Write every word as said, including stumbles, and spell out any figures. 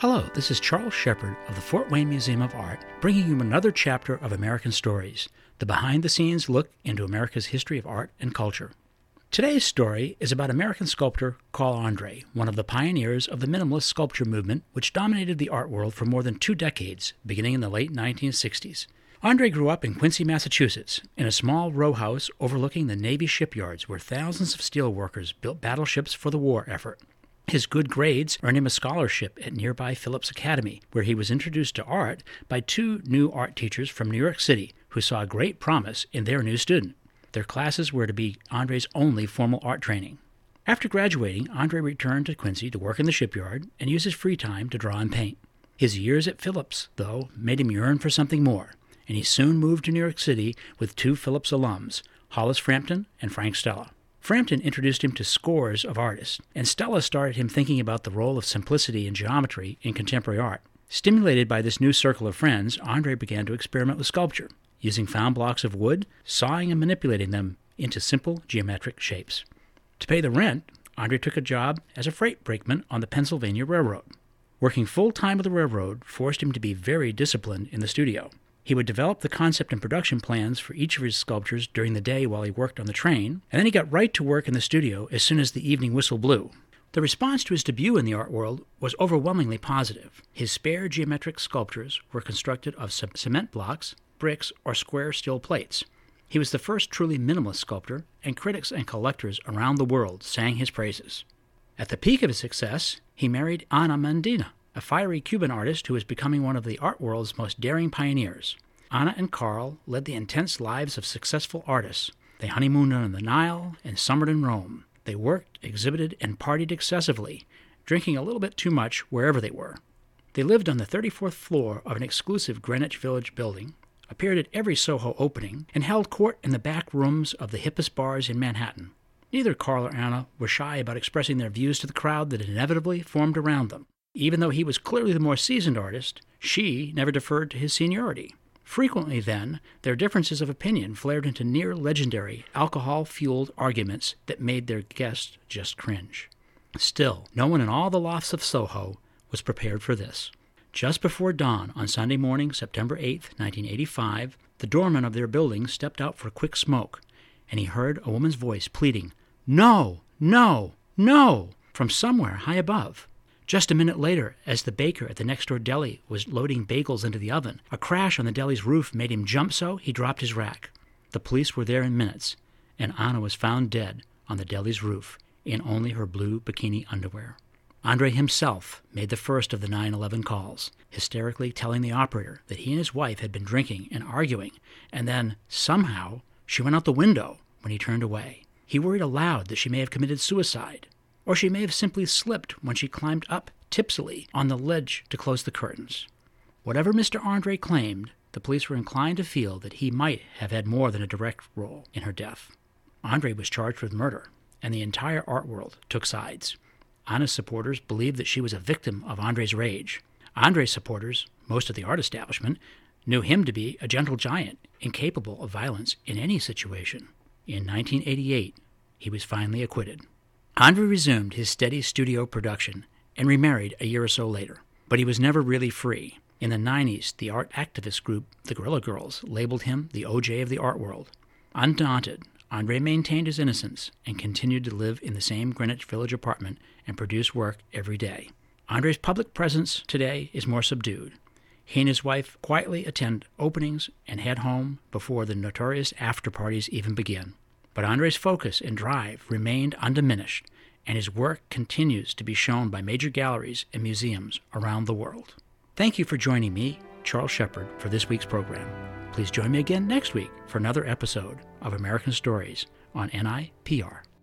Hello, this is Charles Shepard of the Fort Wayne Museum of Art, bringing you another chapter of American Stories, the behind-the-scenes look into America's history of art and culture. Today's story is about American sculptor Carl Andre, one of the pioneers of the minimalist sculpture movement, which dominated the art world for more than two decades, beginning in the late nineteen sixties. Andre grew up in Quincy, Massachusetts, in a small row house overlooking the Navy shipyards where thousands of steelworkers built battleships for the war effort. His good grades earned him a scholarship at nearby Phillips Academy, where he was introduced to art by two new art teachers from New York City who saw great promise in their new student. Their classes were to be Andre's only formal art training. After graduating, Andre returned to Quincy to work in the shipyard and use his free time to draw and paint. His years at Phillips, though, made him yearn for something more, and he soon moved to New York City with two Phillips alums, Hollis Frampton and Frank Stella. Frampton introduced him to scores of artists, and Stella started him thinking about the role of simplicity and geometry in contemporary art. Stimulated by this new circle of friends, Andre began to experiment with sculpture, using found blocks of wood, sawing and manipulating them into simple geometric shapes. To pay the rent, Andre took a job as a freight brakeman on the Pennsylvania Railroad. Working full-time with the railroad forced him to be very disciplined in the studio. He would develop the concept and production plans for each of his sculptures during the day while he worked on the train, and then he got right to work in the studio as soon as the evening whistle blew. The response to his debut in the art world was overwhelmingly positive. His spare geometric sculptures were constructed of cement blocks, bricks, or square steel plates. He was the first truly minimalist sculptor, and critics and collectors around the world sang his praises. At the peak of his success, he married Ana Medina, a fiery Cuban artist who was becoming one of the art world's most daring pioneers. Ana and Carl led the intense lives of successful artists. They honeymooned on the Nile and summered in Rome. They worked, exhibited, and partied excessively, drinking a little bit too much wherever they were. They lived on the thirty-fourth floor of an exclusive Greenwich Village building, appeared at every Soho opening, and held court in the back rooms of the hippest bars in Manhattan. Neither Carl or Ana were shy about expressing their views to the crowd that inevitably formed around them. Even though he was clearly the more seasoned artist, she never deferred to his seniority. Frequently, then, their differences of opinion flared into near-legendary, alcohol-fueled arguments that made their guests just cringe. Still, no one in all the lofts of Soho was prepared for this. Just before dawn on Sunday morning, September eighth, nineteen eighty-five, the doorman of their building stepped out for a quick smoke, and he heard a woman's voice pleading, "No, no, no," from somewhere high above. Just a minute later, as the baker at the next-door deli was loading bagels into the oven, a crash on the deli's roof made him jump so he dropped his rack. The police were there in minutes, and Ana was found dead on the deli's roof in only her blue bikini underwear. Andre himself made the first of the nine eleven calls, hysterically telling the operator that he and his wife had been drinking and arguing, and then, somehow, she went out the window when he turned away. He worried aloud that she may have committed suicide, or she may have simply slipped when she climbed up tipsily on the ledge to close the curtains. Whatever Mister Andre claimed, the police were inclined to feel that he might have had more than a direct role in her death. Andre was charged with murder, and the entire art world took sides. Ana's supporters believed that she was a victim of Andre's rage. Andre's supporters, most of the art establishment, knew him to be a gentle giant, incapable of violence in any situation. In nineteen eighty-eight, he was finally acquitted. Andre resumed his steady studio production and remarried a year or so later, but he was never really free. In the nineties, the art activist group, the Guerrilla Girls, labeled him the O J of the art world. Undaunted, Andre maintained his innocence and continued to live in the same Greenwich Village apartment and produce work every day. Andre's public presence today is more subdued. He and his wife quietly attend openings and head home before the notorious after-parties even begin. But Andre's focus and drive remained undiminished, and his work continues to be shown by major galleries and museums around the world. Thank you for joining me, Charles Shepard, for this week's program. Please join me again next week for another episode of American Stories on N I P R.